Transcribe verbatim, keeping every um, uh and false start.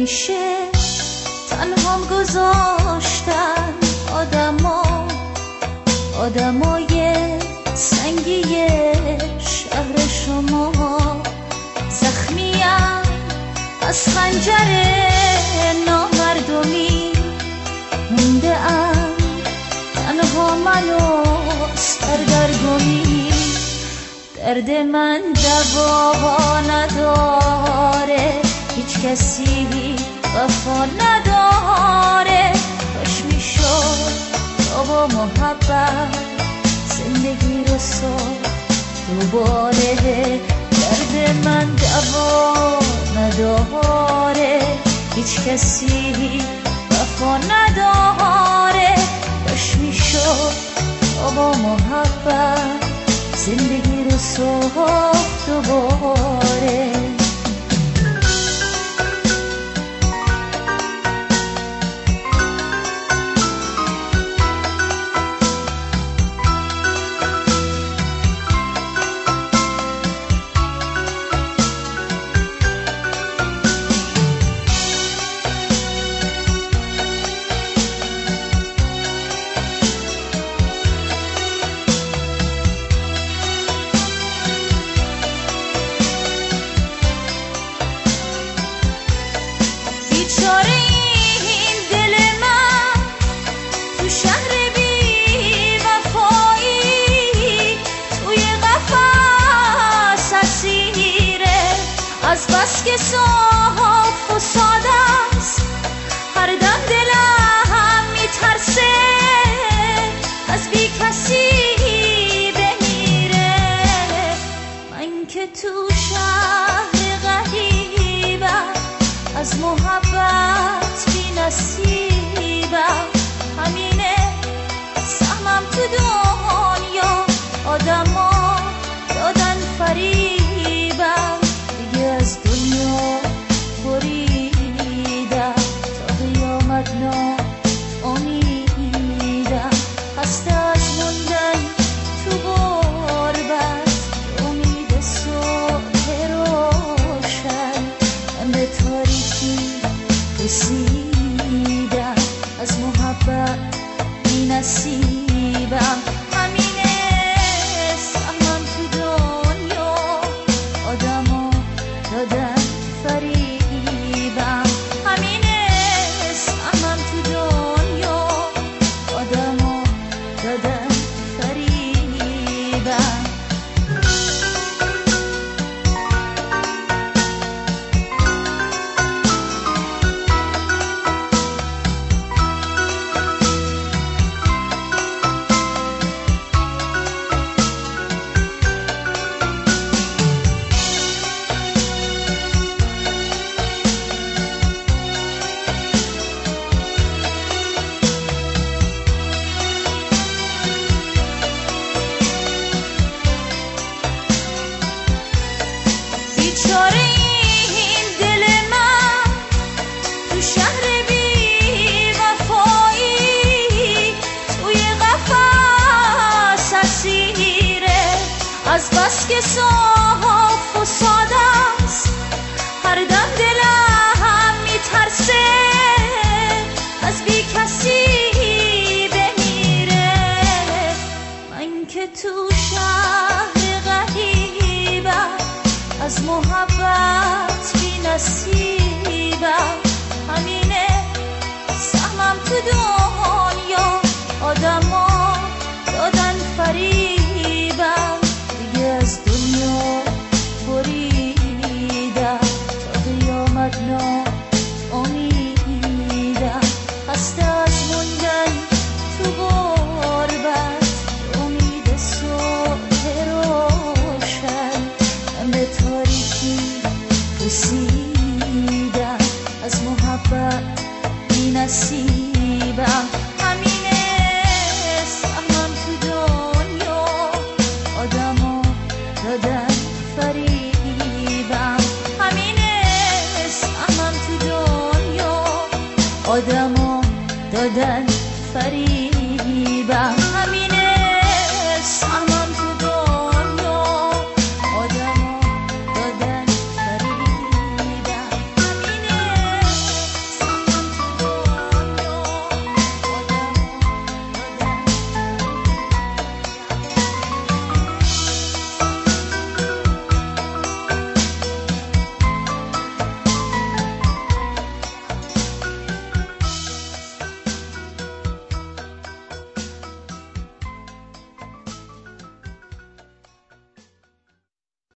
همیشه تنهام گذاشتن آدما آدمای سنگی شهر شما. زخمیم از خنجر نامردمی مونده ام تنها من و سردرگمی. درد من دوا نداره، هیچ کسی وفا نداره. کاش میشد تا با محبت زندگی رو ساخت دوباره. درد من دوا نداره، هیچ کسی وفا نداره. کاش میشد تا با محبت زندگی رو ساخت دوباره. بیچاره این دل من تو شهر بی وفایی، توی قفس اسیره. از بس که صاف و ساده است هر دم دلم میترسه از بی کسی بمیره. من که تو شهر غریبم، از محبت بی نصیبم. همینه سهمم تو دنیا، آدما دادن فریبم. دیگه از دنیا بریدم، تا قیامت نا امیدم. خسته از موندن تو غربت، امید صبح روشن. من به تاریکی رسیدم، از محبت بی نصیبم. همینه سهمم تو دنیا، آدما دادن فریبم. همینه سهمم تو دنیا، آدما دادن فریبم. بیچاره این دل من تو شهر بی وفایی، توی قفس اسیره. از بس که صاف و ساده است هر دم دلم میترسه از بی کسی بمیره. من که تو شهر غریبم، از محبت بی نصیبم. همینه سهمم تو دنیا، آدما دادن فریبم. دیگه از دنیا بریدم، تا قیامت نا امیدم. خسته از موندن تو غربت، امید صبح روشن. من به تاریکی رسیدم، از محبت بی نصیبم. همینه سهمم تو دنیا، آدما دادن فریبم. همینه سهمم تو دنیا، آدما دادن فریبم.